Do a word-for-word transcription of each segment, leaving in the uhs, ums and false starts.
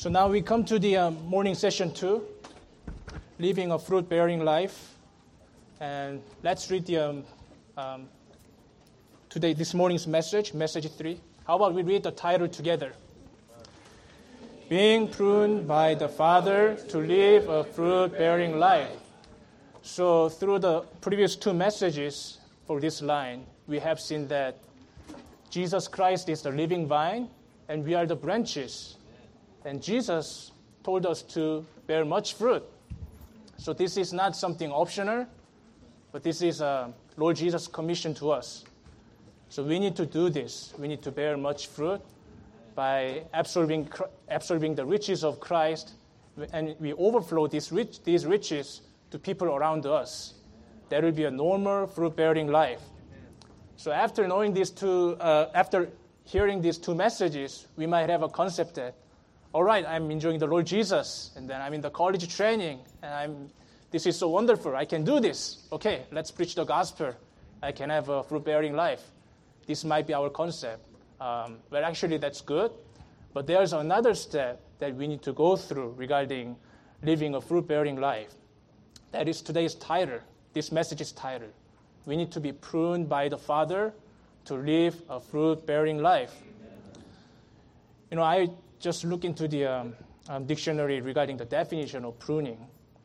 So now we come to the um, morning session two, living a fruit-bearing life. And let's read the um, um, today this morning's message, message three. How about we read the title together? Being pruned by the Father to live a fruit-bearing life. So through the previous two messages for this line, we have seen that Jesus Christ is the living vine, and we are the branches. And Jesus told us to bear much fruit. So this is not something optional, but this is uh, Lord Jesus' commission to us. So we need to do this. We need to bear much fruit by absorbing absorbing the riches of Christ, and we overflow these rich, these riches to people around us. That will be a normal fruit-bearing life. So after knowing these two, uh, after hearing these two messages, we might have a concept that, all right, I'm enjoying the Lord Jesus, and then I'm in the college training, and I'm. This is so wonderful. I can do this. Okay, let's preach the gospel. I can have a fruit-bearing life. This might be our concept. Um, but actually, that's good. But there's another step that we need to go through regarding living a fruit-bearing life. That is today's title. This message's title. We need to be pruned by the Father to live a fruit-bearing life. You know, I just look into the um, um, dictionary regarding the definition of pruning.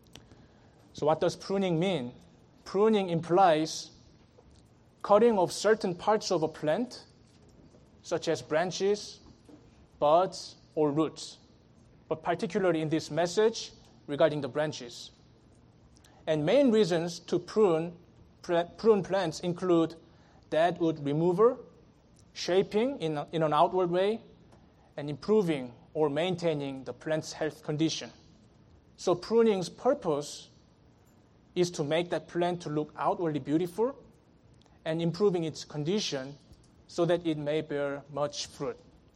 So what does pruning mean? Pruning implies cutting off certain parts of a plant, such as branches, buds, or roots, but particularly in this message regarding the branches. And main reasons to prune prune plants include deadwood removal, shaping in, a, in an outward way, and improving or maintaining the plant's health condition. So pruning's purpose is to make that plant to look outwardly beautiful and improving its condition so that it may bear much fruit.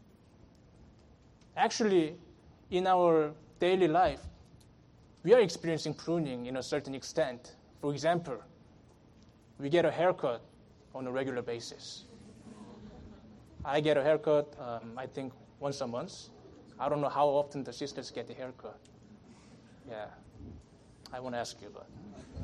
Actually, in our daily life, we are experiencing pruning in a certain extent. For example, we get a haircut on a regular basis. I get a haircut, um, I think, once a month. I don't know how often the sisters get the haircut. Yeah, I won't ask you, but.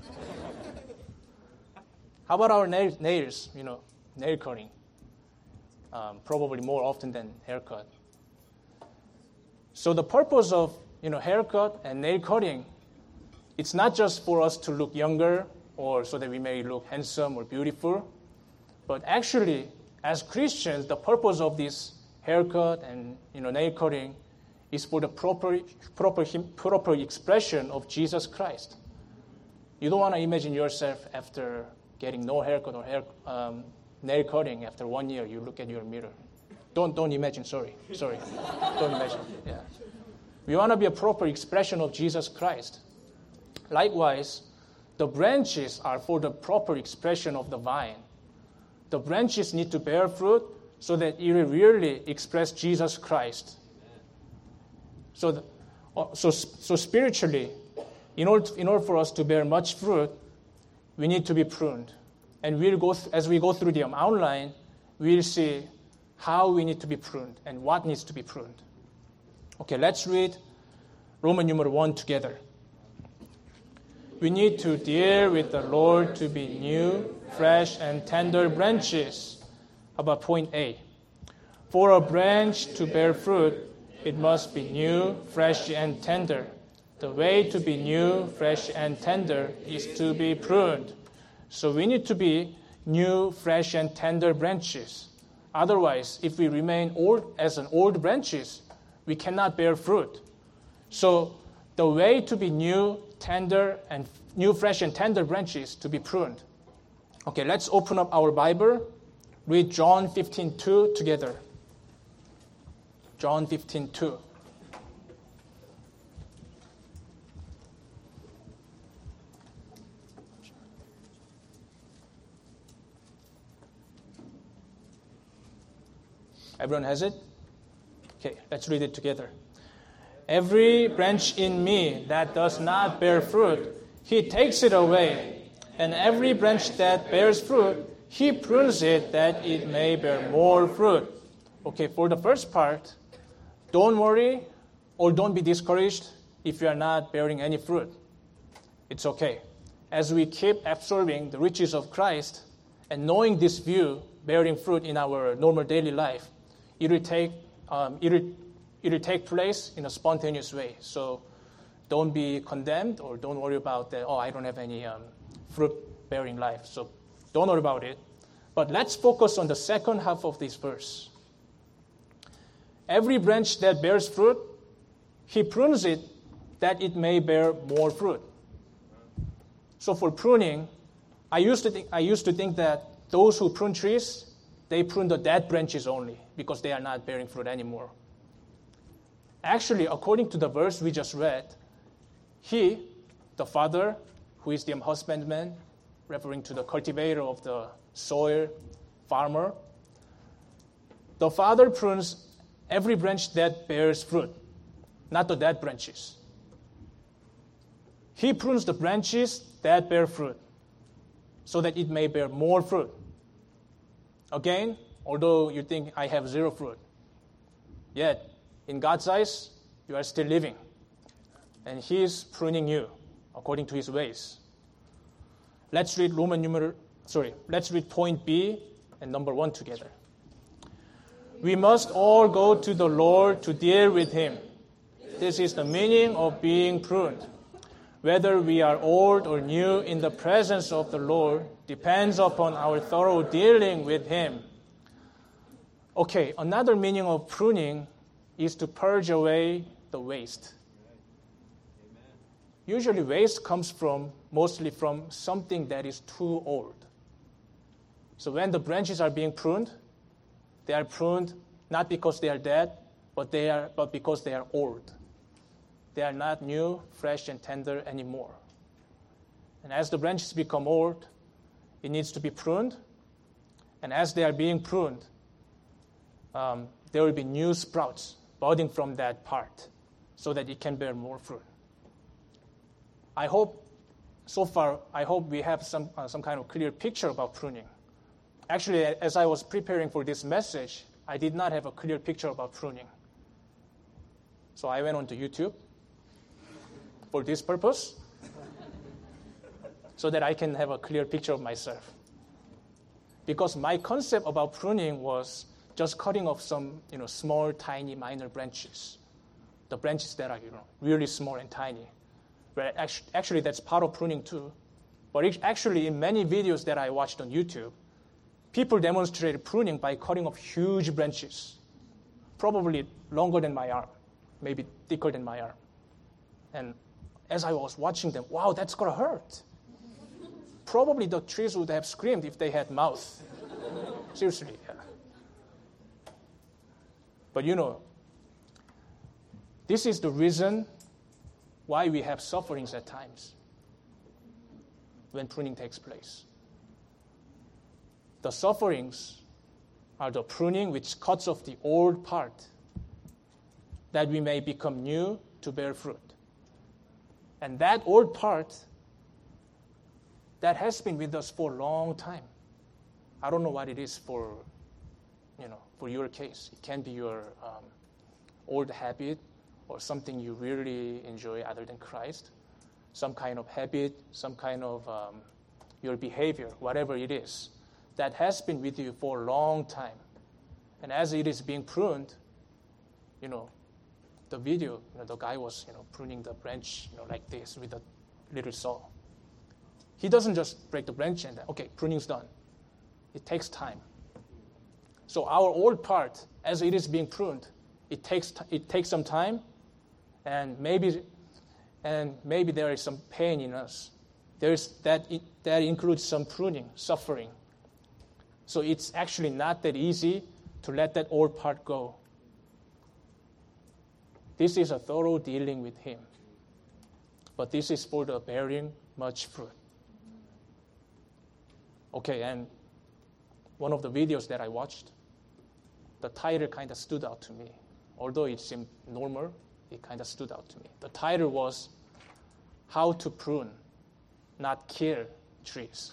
How about our nail, nails, you know, nail cutting? Um, probably more often than haircut. So the purpose of, you know, haircut and nail cutting, it's not just for us to look younger or so that we may look handsome or beautiful, but actually, as Christians, the purpose of this haircut and, you know, nail cutting is for the proper, proper, proper expression of Jesus Christ. You don't want to imagine yourself after getting no haircut or hair, um, nail cutting after one year. You look at your mirror. Don't don't imagine. Sorry, sorry. Don't imagine. Yeah, we want to be a proper expression of Jesus Christ. Likewise, the branches are for the proper expression of the vine. The branches need to bear fruit so that it will really express Jesus Christ. So, the, so so spiritually. In order, in order for us to bear much fruit, we need to be pruned. And we'll go th- as we go through the outline, we'll see how we need to be pruned and what needs to be pruned. Okay, let's read Roman numeral one together. We need to deal with the Lord to be new, fresh, and tender branches. How about point A? For a branch to bear fruit, it must be new, fresh, and tender. The way to be new, fresh, and tender is to be pruned. So we need to be new, fresh, and tender branches. Otherwise, if we remain old as an old branches, we cannot bear fruit. So the way to be new, tender, and new, fresh, and tender branches to be pruned. Okay, let's open up our Bible. Read John fifteen two together. John fifteen two. Everyone has it? Okay, let's read it together. Every branch in me that does not bear fruit, he takes it away. And every branch that bears fruit, he prunes it that it may bear more fruit. Okay, for the first part, don't worry or don't be discouraged if you are not bearing any fruit. It's okay. As we keep absorbing the riches of Christ and knowing this view, bearing fruit in our normal daily life, it will take um, it will, it will take place in a spontaneous way. So don't be condemned or don't worry about that. Oh, I don't have any um, fruit-bearing life. So don't worry about it. But let's focus on the second half of this verse. Every branch that bears fruit, he prunes it that it may bear more fruit. So for pruning, I used to think I used to think that those who prune trees, they prune the dead branches only because they are not bearing fruit anymore. Actually, according to the verse we just read, he, the father, who is the husbandman, referring to the cultivator of the soil, farmer, the father prunes every branch that bears fruit, not the dead branches. He prunes the branches that bear fruit, so that it may bear more fruit. Again, although you think I have zero fruit, yet in God's eyes, you are still living. And He is pruning you according to His ways. Let's read Roman numeral, sorry, let's read point B and number one together. We must all go to the Lord to deal with Him. This is the meaning of being pruned. Whether we are old or new in the presence of the Lord depends upon our thorough dealing with Him. Okay, another meaning of pruning is to purge away the waste. Usually waste comes from, mostly from something that is too old. So when the branches are being pruned, they are pruned not because they are dead, but they are, but because they are old. They are not new, fresh, and tender anymore. And as the branches become old, it needs to be pruned. And as they are being pruned, um, there will be new sprouts budding from that part so that it can bear more fruit. I hope, so far, I hope we have some, uh, some kind of clear picture about pruning. Actually, as I was preparing for this message, I did not have a clear picture about pruning. So I went on to YouTube for this purpose, so that I can have a clear picture of myself. Because my concept about pruning was just cutting off some, you know, small, tiny, minor branches. The branches that are, you know, really small and tiny. But actually, that's part of pruning too. But it, actually, in many videos that I watched on YouTube, people demonstrated pruning by cutting off huge branches, probably longer than my arm, maybe thicker than my arm. And as I was watching them, wow, that's going to hurt. Probably the trees would have screamed if they had mouth. Seriously, yeah. But you know, this is the reason why we have sufferings at times when pruning takes place. The sufferings are the pruning which cuts off the old part, that we may become new to bear fruit. And that old part, that has been with us for a long time. I don't know what it is for, you know, for your case. It can be your um, old habit or something you really enjoy other than Christ. Some kind of habit, some kind of um, your behavior, whatever it is, that has been with you for a long time. And as it is being pruned, you know, the video, you know, the guy was, you know, pruning the branch, you know, like this with a little saw. He doesn't just break the branch and then, okay, pruning's done. It takes time. So our old part, as it is being pruned, it takes t- it takes some time, and maybe and maybe there is some pain in us. There is that it, that includes some pruning, suffering. So it's actually not that easy to let that old part go. This is a thorough dealing with Him. But this is for the bearing much fruit. Okay, and one of the videos that I watched, the title kind of stood out to me. Although it seemed normal, it kind of stood out to me. The title was, How to Prune, Not Kill Trees.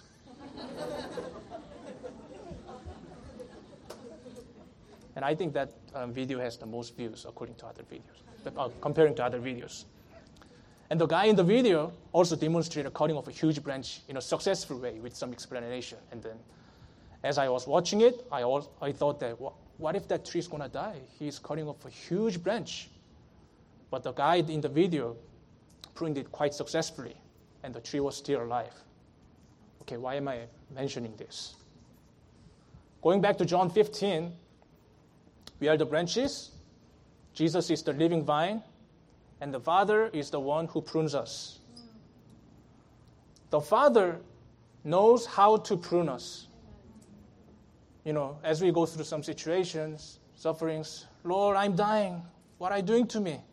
And I think that um, video has the most views according to other videos. uh, comparing to other videos. And the guy in the video also demonstrated cutting off a huge branch in a successful way with some explanation. And then as I was watching it, I, also, I thought that, what, what if that tree is going to die? He's cutting off a huge branch. But the guy in the video pruned it quite successfully, and the tree was still alive. Okay, why am I mentioning this? Going back to John fifteen, we are the branches, Jesus is the living vine, and the Father is the one who prunes us. The Father knows how to prune us. You know, as we go through some situations, sufferings, Lord, I'm dying. What are you doing to me?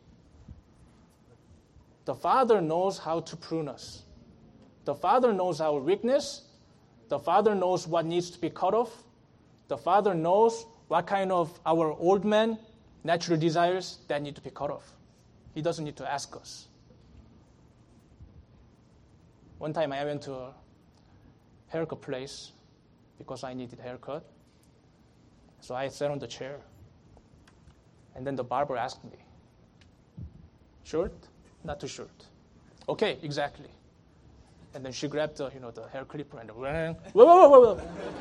The Father knows how to prune us. The Father knows our weakness. The Father knows what needs to be cut off. The Father knows what kind of our old man, natural desires that need to be cut off. He doesn't need to ask us. One time I went to a haircut place because I needed a haircut. So I sat on the chair. And then the barber asked me, short? Not too short. Okay, exactly. And then she grabbed the, you know, the hair clipper and went, whoa, whoa, whoa, whoa.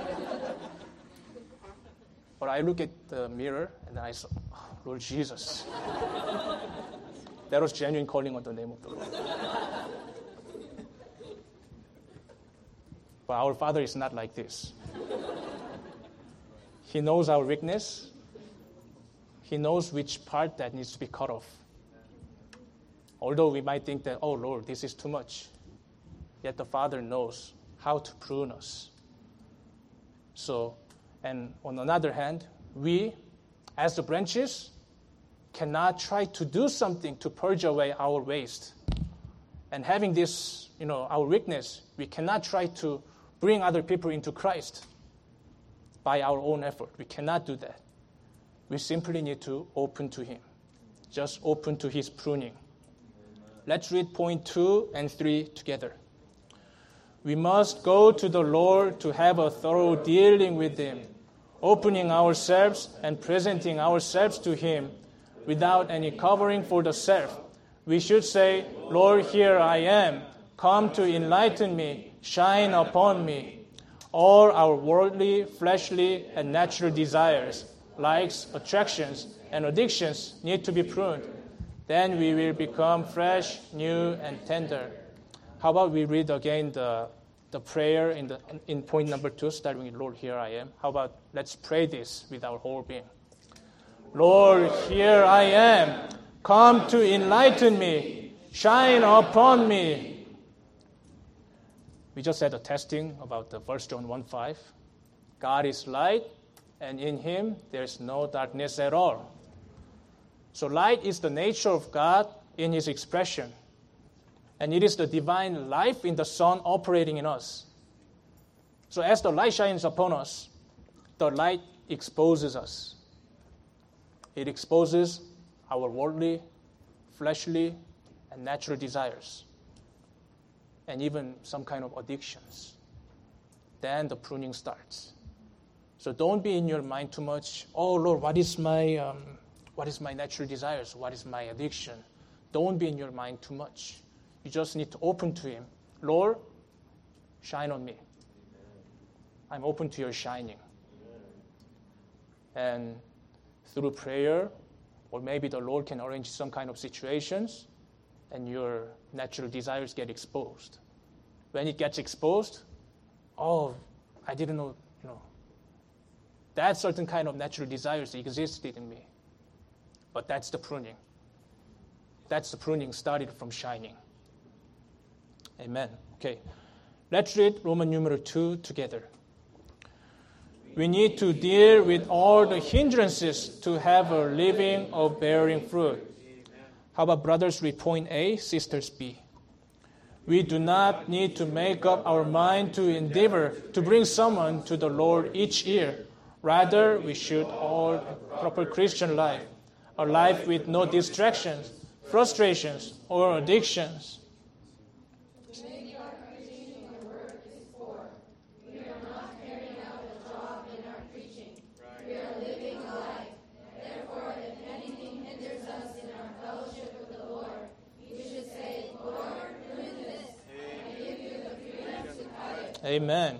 But I look at the mirror and then I saw, oh, Lord Jesus. That was genuine calling on the name of the Lord. But our Father is not like this. He knows our weakness. He knows which part that needs to be cut off. Although we might think that, oh, Lord, this is too much. Yet the Father knows how to prune us. So, and on another hand, we, as the branches, cannot try to do something to purge away our waste. And having this, you know, our weakness, we cannot try to bring other people into Christ by our own effort. We cannot do that. We simply need to open to Him. Just open to His pruning. Let's read point two and three together. We must go to the Lord to have a thorough dealing with Him, opening ourselves and presenting ourselves to Him without any covering for the self. We should say, Lord, here I am. Come to enlighten me, shine upon me. All our worldly, fleshly, and natural desires, likes, attractions, and addictions need to be pruned. Then we will become fresh, new, and tender. How about we read again the, the prayer in, the, in point number two, starting with Lord, here I am. How about let's pray this with our whole being. Lord, here I am. Come to enlighten me. Shine upon me. We just had a testing about the First John one five. God is light, and in Him there is no darkness at all. So light is the nature of God in His expression. And it is the divine life in the Son operating in us. So as the light shines upon us, the light exposes us. It exposes our worldly, fleshly, and natural desires, and even some kind of addictions. Then the pruning starts. So don't be in your mind too much, oh Lord, what is my... Um, What is my natural desires? What is my addiction? Don't be in your mind too much. You just need to open to Him. Lord, shine on me. I'm open to your shining. And through prayer, or maybe the Lord can arrange some kind of situations, and your natural desires get exposed. When it gets exposed, oh, I didn't know, you know, that certain kind of natural desires existed in me. But that's the pruning. That's the pruning started from shining. Amen. Okay. Let's read Roman numeral two together. We need to deal with all the hindrances to have a living of bearing fruit. How about brothers read point A, sisters B? We do not need to make up our mind to endeavor to bring someone to the Lord each year. Rather, we should all proper Christian life. A life with no distractions, frustrations, or addictions. Maybe our preaching or work is poor. We are not carrying out a job in our preaching. We are living a life. Therefore, if anything hinders us in our fellowship, Amen.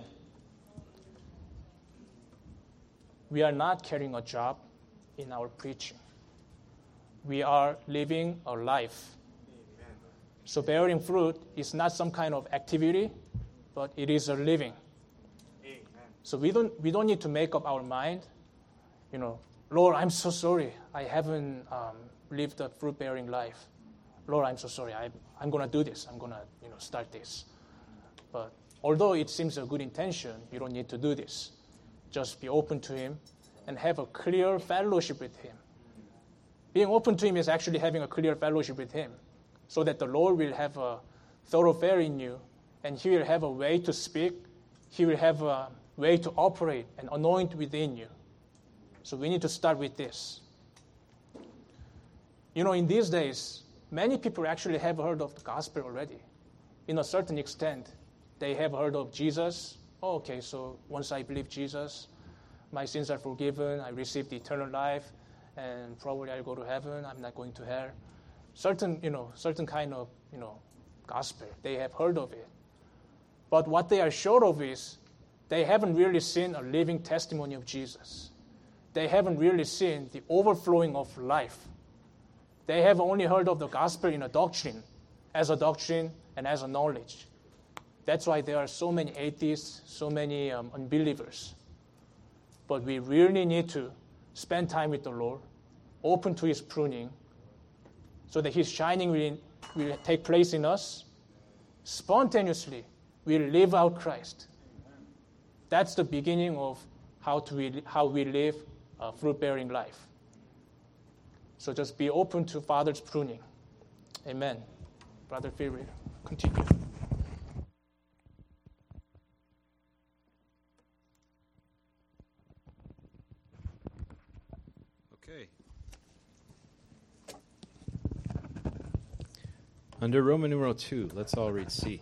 We are not carrying a job in our preaching. We are living a life. Amen. So bearing fruit is not some kind of activity, but it is a living. Amen. So we don't we don't need to make up our mind, you know, Lord, I'm so sorry. I haven't um, lived a fruit-bearing life. Lord, I'm so sorry. I, I'm going to do this. I'm going to, you know, start this. But although it seems a good intention, you don't need to do this. Just be open to Him and have a clear fellowship with Him. Being open to Him is actually having a clear fellowship with Him, so that the Lord will have a thoroughfare in you, and He will have a way to speak. He will have a way to operate and anoint within you. So we need to start with this. You know, in these days, many people actually have heard of the gospel already. In a certain extent, they have heard of Jesus. Oh, okay, so once I believe Jesus, my sins are forgiven, I received eternal life, and probably I'll go to heaven, I'm not going to hell. Certain, you know, certain kind of, you know, gospel, they have heard of it. But what they are sure of is they haven't really seen a living testimony of Jesus. They haven't really seen the overflowing of life. They have only heard of the gospel in a doctrine, as a doctrine and as a knowledge. That's why there are so many atheists, so many um, unbelievers. But we really need to spend time with the Lord, open to His pruning, so that His shining will, will take place in us. Spontaneously, we'll live out Christ. That's the beginning of how, to, how we live a fruit-bearing life. So just be open to Father's pruning. Amen. Brother Phil, continue. Okay. Under Roman numeral two, let's all read C.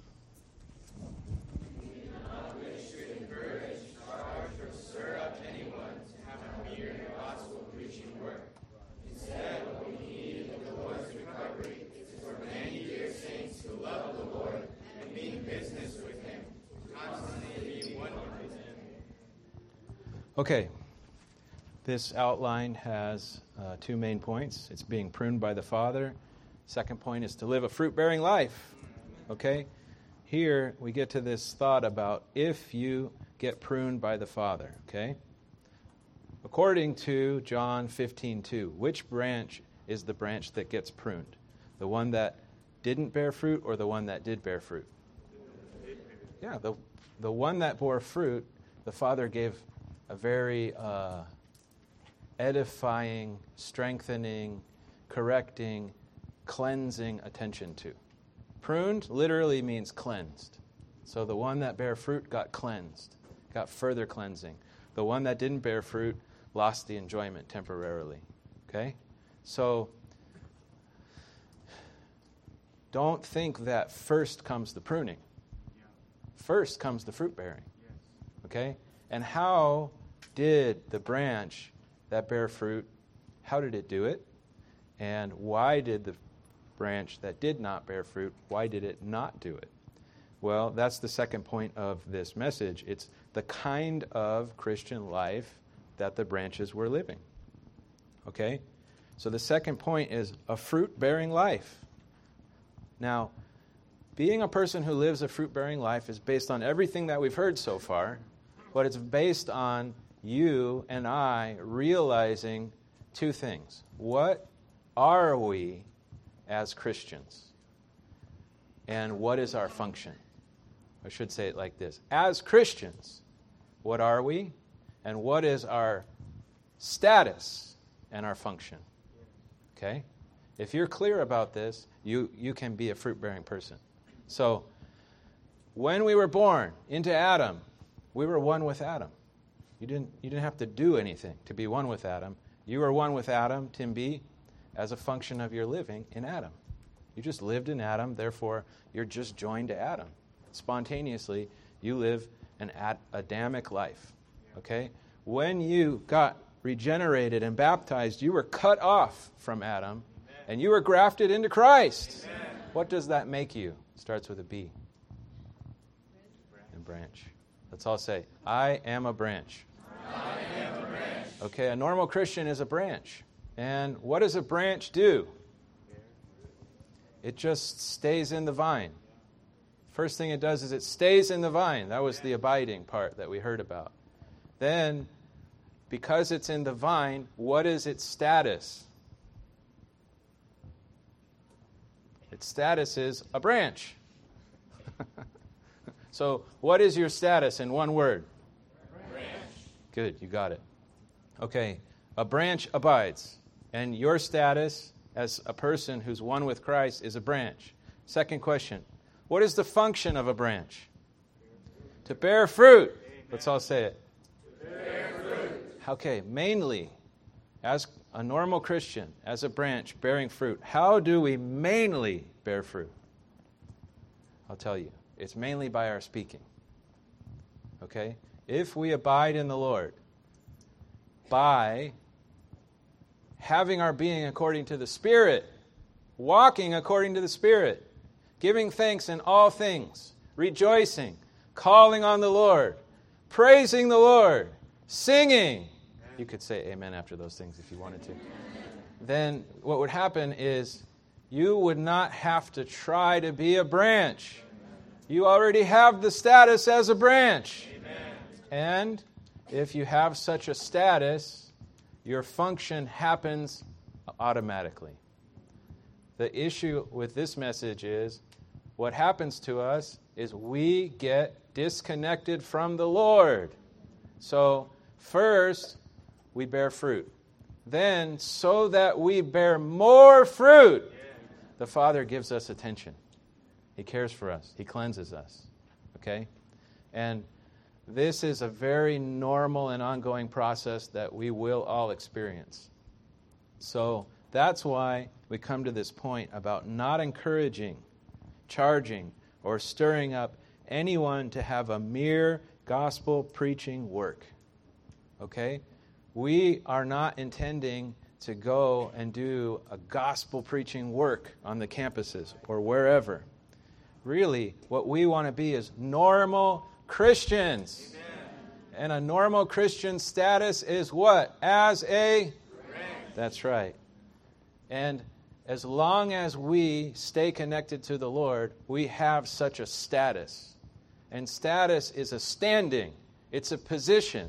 Okay, this outline has uh, two main points. It's being pruned by the Father. Second point is to live a fruit-bearing life. Okay, here we get to this thought about if you get pruned by the Father. Okay, according to John fifteen two, which branch is the branch that gets pruned? The one that didn't bear fruit or the one that did bear fruit? Yeah, the the one that bore fruit, the Father gave a very uh, edifying, strengthening, correcting, cleansing attention to. Pruned literally means cleansed. So the one that bare fruit got cleansed, got further cleansing. The one that didn't bear fruit lost the enjoyment temporarily. Okay? So don't think that first comes the pruning. First comes the fruit bearing. Okay? And how did the branch that bear fruit, how did it do it? And why did the branch that did not bear fruit, why did it not do it? Well, that's the second point of this message. It's the kind of Christian life that the branches were living. Okay? So the second point is a fruit-bearing life. Now, being a person who lives a fruit-bearing life is based on everything that we've heard so far, but it's based on you and I realizing two things. What are we as Christians? And what is our function? I should say it like this. As Christians, what are we? And what is our status and our function? Okay? If you're clear about this, you, you can be a fruit-bearing person. So, when we were born into Adam, we were one with Adam. You didn't, you didn't have to do anything to be one with Adam. You were one with Adam, Tim B., as a function of your living in Adam. You just lived in Adam, therefore you're just joined to Adam. Spontaneously, you live an Ad- Adamic life. Okay? When you got regenerated and baptized, you were cut off from Adam, and you were grafted into Christ. Amen. What does that make you? It starts with a B. branch. Let's all say, I am a branch. I am a branch. Okay, a normal Christian is a branch. And what does a branch do? It just stays in the vine. First thing it does is it stays in the vine. That was the abiding part that we heard about. Then, because it's in the vine, what is its status? Its status is a branch. So, what is your status in one word? Branch. Good, you got it. Okay, a branch abides. And your status as a person who's one with Christ is a branch. Second question, what is the function of a branch? To bear fruit. Amen. Let's all say it. To bear fruit. Okay, mainly, as a normal Christian, as a branch bearing fruit, how do we mainly bear fruit? I'll tell you. It's mainly by our speaking. Okay? If we abide in the Lord by having our being according to the Spirit, walking according to the Spirit, giving thanks in all things, rejoicing, calling on the Lord, praising the Lord, singing. You could say amen after those things if you wanted to. Then what would happen is you would not have to try to be a branch. You already have the status as a branch. Amen. And if you have such a status, your function happens automatically. The issue with this message is what happens to us is we get disconnected from the Lord. So first, we bear fruit. Then, so that we bear more fruit, the Father gives us attention. He cares for us. He cleanses us. Okay? And this is a very normal and ongoing process that we will all experience. So that's why we come to this point about not encouraging, charging, or stirring up anyone to have a mere gospel preaching work. Okay? We are not intending to go and do a gospel preaching work on the campuses or wherever. Really, what we want to be is normal Christians. Amen. And a normal Christian status is what? As a? Branch. That's right. And as long as we stay connected to the Lord, we have such a status. And status is a standing. It's a position.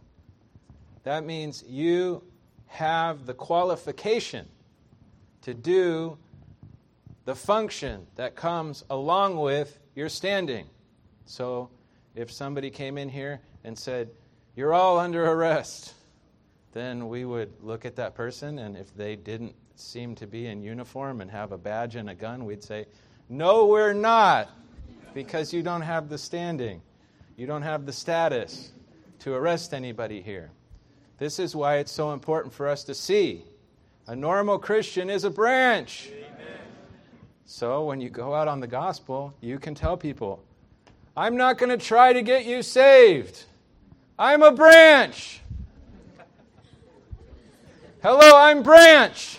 That means you have the qualification to do the function that comes along with your standing. So if somebody came in here and said, "You're all under arrest," then we would look at that person, and if they didn't seem to be in uniform and have a badge and a gun, we'd say, "No, we're not, because you don't have the standing. You don't have the status to arrest anybody here." This is why it's so important for us to see. A normal Christian is a branch. Amen. So when you go out on the gospel, you can tell people, "I'm not going to try to get you saved. I'm a branch. Hello, I'm branch.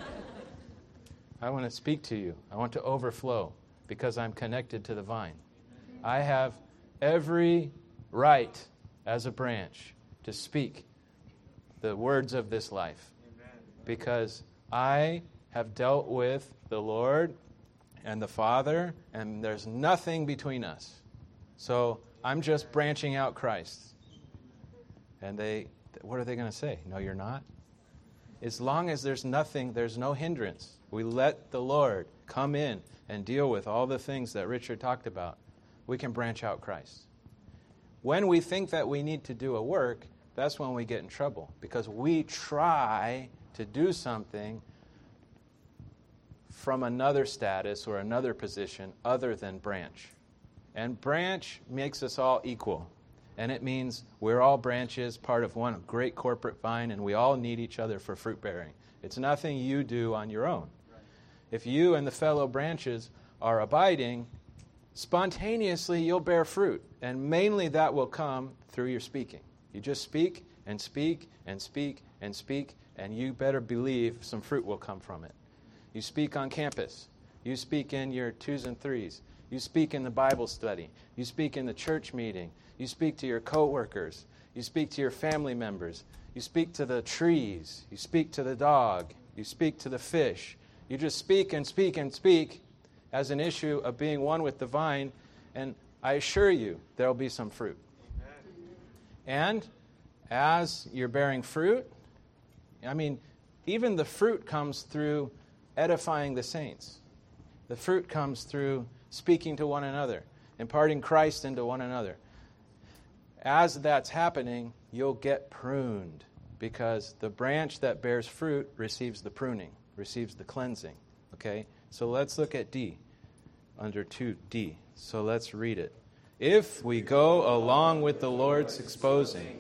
I want to speak to you. I want to overflow because I'm connected to the vine. I have every right as a branch to speak the words of this life because I have dealt with the Lord and the Father, and there's nothing between us. So I'm just branching out Christ." And they, what are they going to say? "No, you're not." As long as there's nothing, there's no hindrance. We let the Lord come in and deal with all the things that Richard talked about. We can branch out Christ. When we think that we need to do a work, that's when we get in trouble because we try to do something from another status or another position other than branch. And branch makes us all equal. And it means we're all branches, part of one great corporate vine, and we all need each other for fruit bearing. It's nothing you do on your own. Right. If you and the fellow branches are abiding, spontaneously you'll bear fruit. And mainly that will come through your speaking. You just speak and speak and speak and speak, and you better believe some fruit will come from it. You speak on campus. You speak in your twos and threes. You speak in the Bible study. You speak in the church meeting. You speak to your coworkers. You speak to your family members. You speak to the trees. You speak to the dog. You speak to the fish. You just speak and speak and speak as an issue of being one with the vine, and I assure you there will be some fruit. And as you're bearing fruit, I mean, even the fruit comes through edifying the saints. The fruit comes through speaking to one another, imparting Christ into one another. As that's happening, you'll get pruned, because the branch that bears fruit receives the pruning, receives the cleansing. Okay? So let's look at D, under two D. So let's read it. If we go along with the Lord's exposing,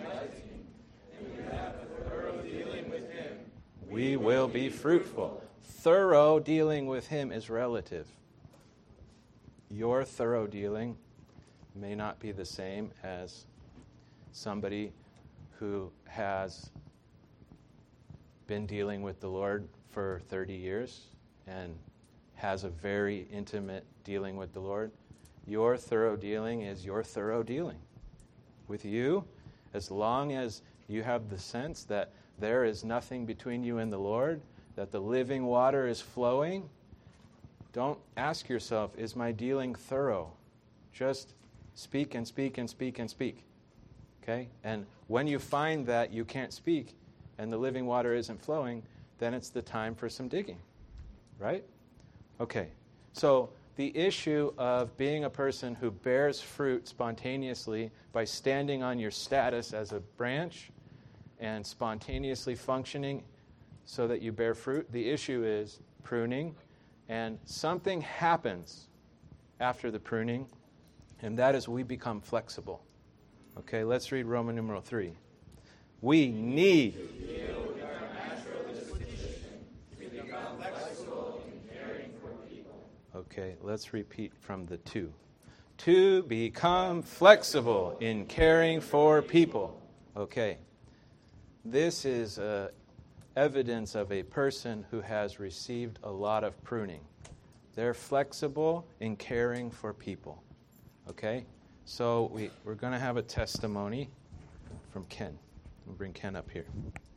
we will be fruitful. Thorough dealing with Him is relative. Your thorough dealing may not be the same as somebody who has been dealing with the Lord for thirty years and has a very intimate dealing with the Lord. Your thorough dealing is your thorough dealing. With you, as long as you have the sense that there is nothing between you and the Lord, that the living water is flowing, don't ask yourself, is my dealing thorough? Just speak and speak and speak and speak. Okay? And when you find that you can't speak and the living water isn't flowing, then it's the time for some digging. Right? Okay. So the issue of being a person who bears fruit spontaneously by standing on your status as a branch and spontaneously functioning so that you bear fruit, the issue is pruning. And something happens after the pruning, and that is we become flexible. Okay, let's read Roman numeral three. We need to deal with our natural disposition to become flexible in caring for people. Okay, let's repeat from the two. To become flexible in caring for people. Okay, this is uh, evidence of a person who has received a lot of pruning. They're flexible in caring for people. Okay? So we, we're going to have a testimony from Ken. We'll bring Ken up here.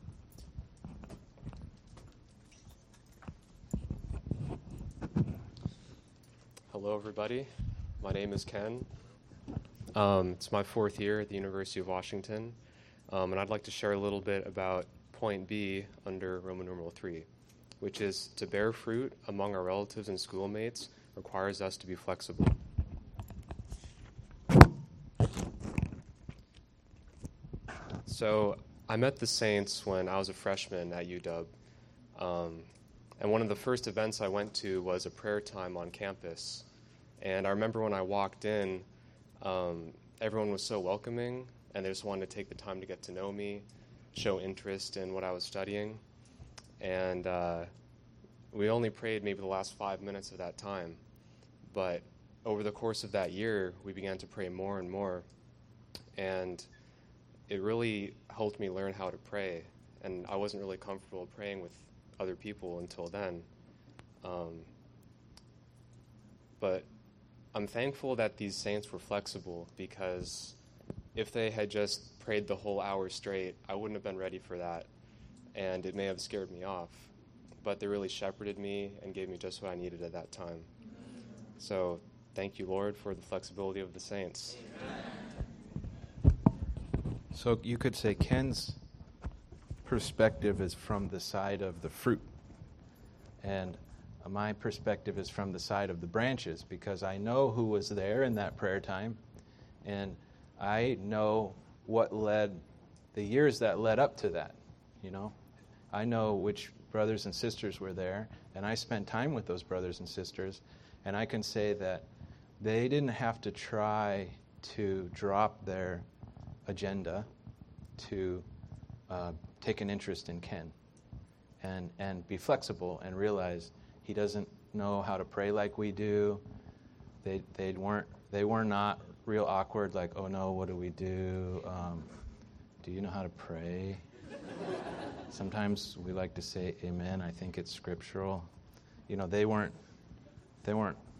Hello, everybody. My name is Ken. Um, it's my fourth year at the University of Washington, um, and I'd like to share a little bit about point B under Roman numeral three, which is to bear fruit among our relatives and schoolmates requires us to be flexible. So I met the Saints when I was a freshman at U W, um, and one of the first events I went to was a prayer time on campus. And I remember when I walked in, um, everyone was so welcoming, and they just wanted to take the time to get to know me, show interest in what I was studying. And uh, we only prayed maybe the last five minutes of that time. But over the course of that year, we began to pray more and more. And it really helped me learn how to pray. And I wasn't really comfortable praying with other people until then. Um, but I'm thankful that these saints were flexible, because if they had just prayed the whole hour straight, I wouldn't have been ready for that, and it may have scared me off. But they really shepherded me and gave me just what I needed at that time. So thank you, Lord, for the flexibility of the saints. So you could say Ken's perspective is from the side of the fruit, and my perspective is from the side of the branches, because I know who was there in that prayer time, and I know what led, the years that led up to that, you know. I know which brothers and sisters were there, and I spent time with those brothers and sisters, and I can say that they didn't have to try to drop their agenda to uh, take an interest in Ken and, and be flexible and realize he doesn't know how to pray like we do. They they weren't they were not real awkward, like, oh no, what do we do? Um, do you know how to pray? Sometimes we like to say amen. I think it's scriptural. You know, they weren't they weren't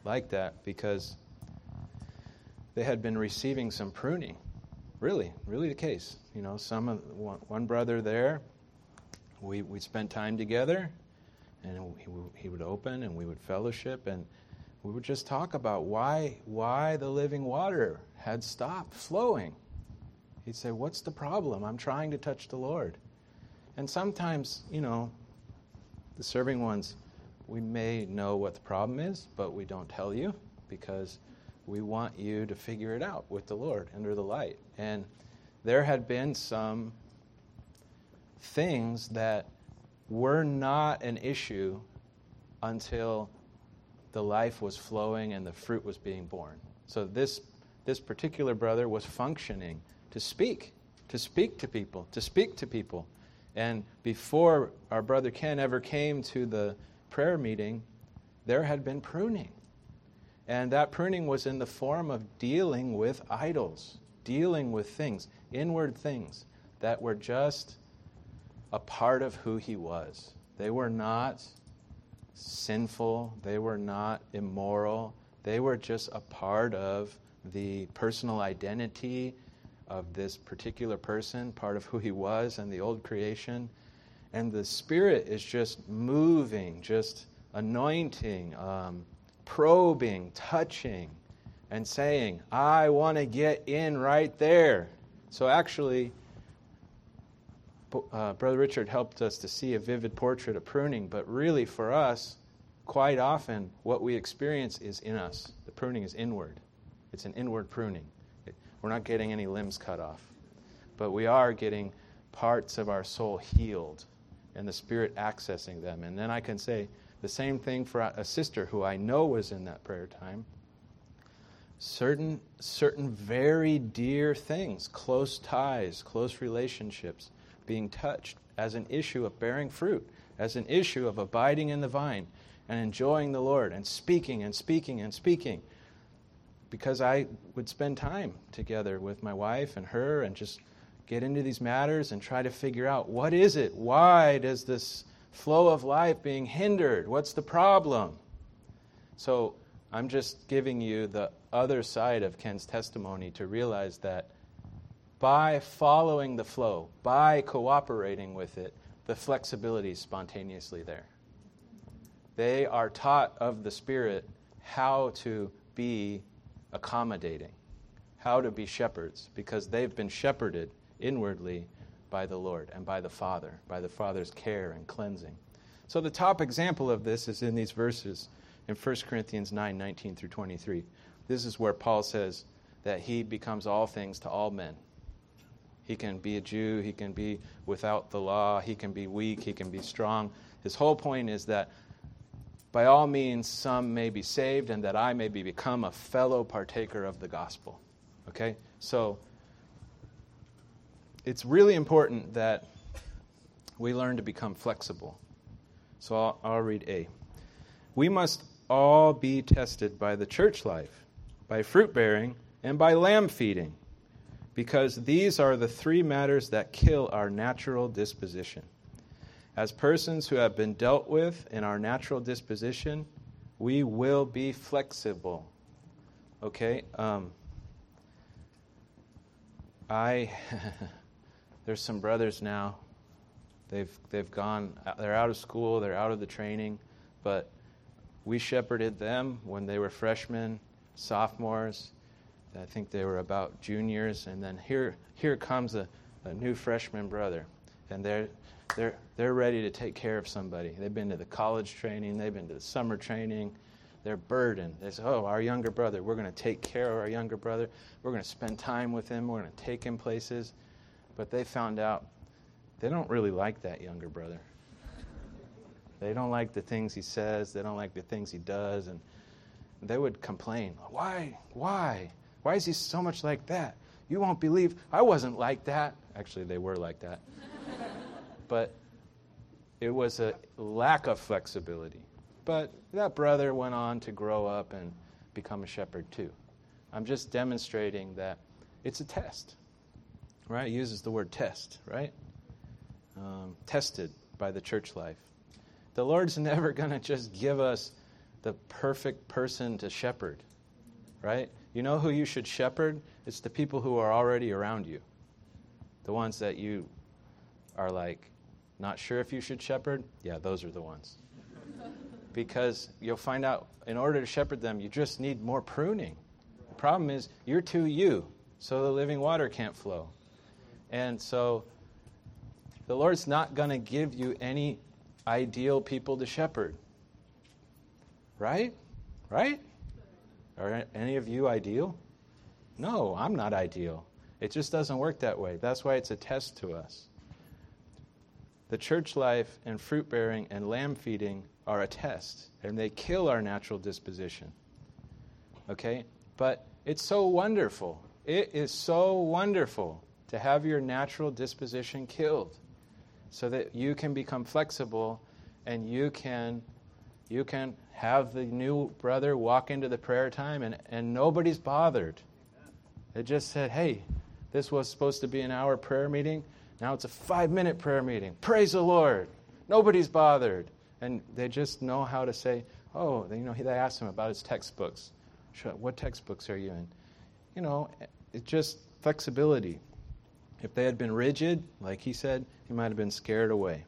like that because they had been receiving some pruning. Really, really the case. You know, some of, one, one brother there, we we spent time together, and he, he would open and we would fellowship, and we would just talk about why why the living water had stopped flowing. He'd say, "What's the problem? I'm trying to touch the Lord." And sometimes, you know, the serving ones, we may know what the problem is, but we don't tell you because we want you to figure it out with the Lord under the light. And there had been some things that were not an issue until the life was flowing and the fruit was being born. So this this particular brother was functioning to speak, to speak to people, to speak to people. And before our brother Ken ever came to the prayer meeting, there had been pruning. And that pruning was in the form of dealing with idols, dealing with things, inward things that were just a part of who he was. They were not sinful. They were not immoral. They were just a part of the personal identity of this particular person, part of who he was and the old creation. And the Spirit is just moving, just anointing, um, probing, touching, and saying, I want to get in right there. So actually, uh, Brother Richard helped us to see a vivid portrait of pruning, but really for us, quite often, what we experience is in us. The pruning is inward. It's an inward pruning. It, we're not getting any limbs cut off, but we are getting parts of our soul healed and the Spirit accessing them. And then I can say the same thing for a sister who I know was in that prayer time. Certain, certain very dear things, close ties, close relationships, being touched as an issue of bearing fruit, as an issue of abiding in the vine and enjoying the Lord and speaking and speaking and speaking. Because I would spend time together with my wife and her and just get into these matters and try to figure out, what is it? Why does this flow of life being hindered? What's the problem? So I'm just giving you the other side of Ken's testimony to realize that by following the flow, by cooperating with it, the flexibility is spontaneously there. They are taught of the Spirit how to be accommodating, how to be shepherds, because they've been shepherded inwardly by the Lord and by the Father, by the Father's care and cleansing. So the top example of this is in these verses in First Corinthians nine, nineteen through twenty-three. This is where Paul says that he becomes all things to all men. He can be a Jew, he can be without the law, he can be weak, he can be strong. His whole point is that by all means some may be saved and that I may be become a fellow partaker of the gospel. Okay? So it's really important that we learn to become flexible. So I'll, I'll read A. We must all be tested by the church life, by fruit bearing, and by lamb feeding, because these are the three matters that kill our natural disposition. As persons who have been dealt with in our natural disposition, we will be flexible. Okay? Um, I, there's some brothers now. They've they've gone, they're out of school, they're out of the training, but we shepherded them when they were freshmen, sophomores. I think they were about juniors, and then here here comes a, a new freshman brother, and they're they're they're ready to take care of somebody. They've been to the college training, they've been to the summer training. They're burdened. They say, "Oh, our younger brother, we're going to take care of our younger brother. We're going to spend time with him. We're going to take him places." But they found out they don't really like that younger brother. They don't like the things he says. They don't like the things he does, and they would complain. Why? Why? Why is he so much like that? You won't believe I wasn't like that. Actually, they were like that. But it was a lack of flexibility. But that brother went on to grow up and become a shepherd too. I'm just demonstrating that it's a test, right? It uses the word test, right? Um, tested by the church life. The Lord's never going to just give us the perfect person to shepherd, right? You know who you should shepherd? It's the people who are already around you. The ones that you are like, not sure if you should shepherd? Yeah, those are the ones. Because you'll find out, in order to shepherd them, you just need more pruning. The problem is, you're too you, so the living water can't flow. And so, the Lord's not going to give you any ideal people to shepherd. Right? Right? Are any of you ideal? No, I'm not ideal. It just doesn't work that way. That's why it's a test to us. The church life and fruit bearing and lamb feeding are a test, and they kill our natural disposition. Okay? But it's so wonderful. It is so wonderful to have your natural disposition killed so that you can become flexible and you can you can have the new brother walk into the prayer time and, and nobody's bothered. It just said, hey, this was supposed to be an hour prayer meeting. Now it's a five-minute prayer meeting. Praise the Lord. Nobody's bothered. And they just know how to say, oh, you know, they asked him about his textbooks. What textbooks are you in? You know, it's just flexibility. If they had been rigid, like he said, he might have been scared away.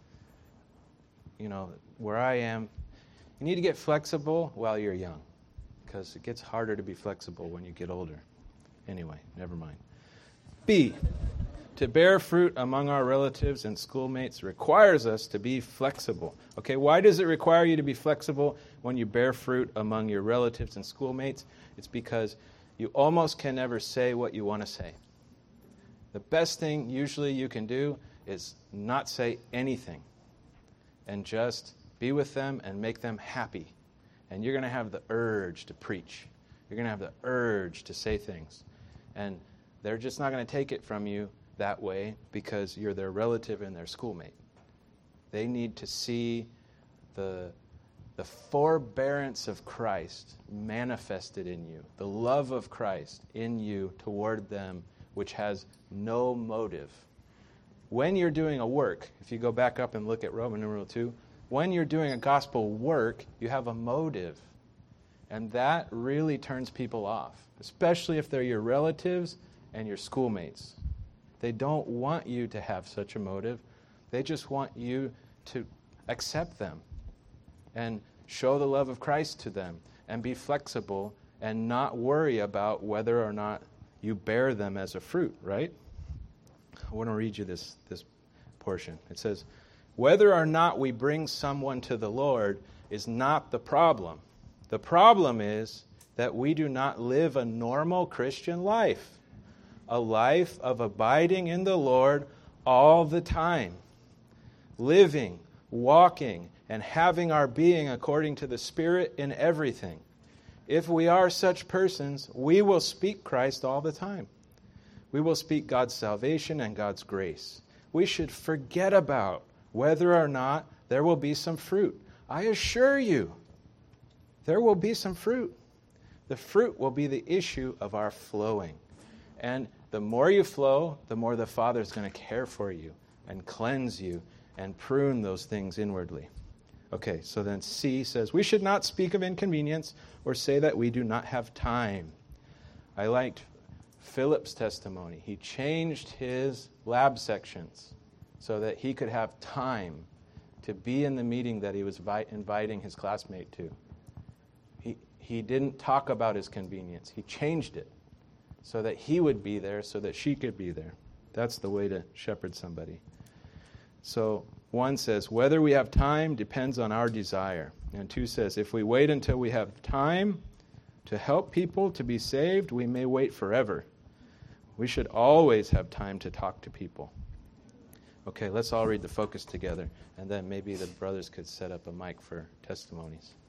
You know, where I am, you need to get flexible while you're young, because it gets harder to be flexible when you get older. Anyway, never mind. B, to bear fruit among our relatives and schoolmates requires us to be flexible. Okay, why does it require you to be flexible when you bear fruit among your relatives and schoolmates? It's because you almost can never say what you want to say. The best thing usually you can do is not say anything and just be with them and make them happy. And you're going to have the urge to preach. You're going to have the urge to say things. And they're just not going to take it from you that way because you're their relative and their schoolmate. They need to see the, the forbearance of Christ manifested in you, the love of Christ in you toward them, which has no motive. When you're doing a work, if you go back up and look at Roman numeral two, when you're doing a gospel work, you have a motive. And that really turns people off, especially if they're your relatives and your schoolmates. They don't want you to have such a motive. They just want you to accept them and show the love of Christ to them and be flexible and not worry about whether or not you bear them as a fruit, right? I want to read you this, this portion. It says, whether or not we bring someone to the Lord is not the problem. The problem is that we do not live a normal Christian life, a life of abiding in the Lord all the time, living, walking, and having our being according to the Spirit in everything. If we are such persons, we will speak Christ all the time. We will speak God's salvation and God's grace. We should forget about whether or not there will be some fruit. I assure you, there will be some fruit. The fruit will be the issue of our flowing. And the more you flow, the more the Father's going to care for you and cleanse you and prune those things inwardly. Okay, so then C says, we should not speak of inconvenience or say that we do not have time. I liked Philip's testimony. He changed his lab sections so that he could have time to be in the meeting that he was vi- inviting his classmate to. He, he didn't talk about his convenience. He changed it so that he would be there, so that she could be there. That's the way to shepherd somebody. So one says, whether we have time depends on our desire. And two says, if we wait until we have time to help people to be saved, we may wait forever. We should always have time to talk to people. Okay, let's all read the focus together, and then maybe the brothers could set up a mic for testimonies.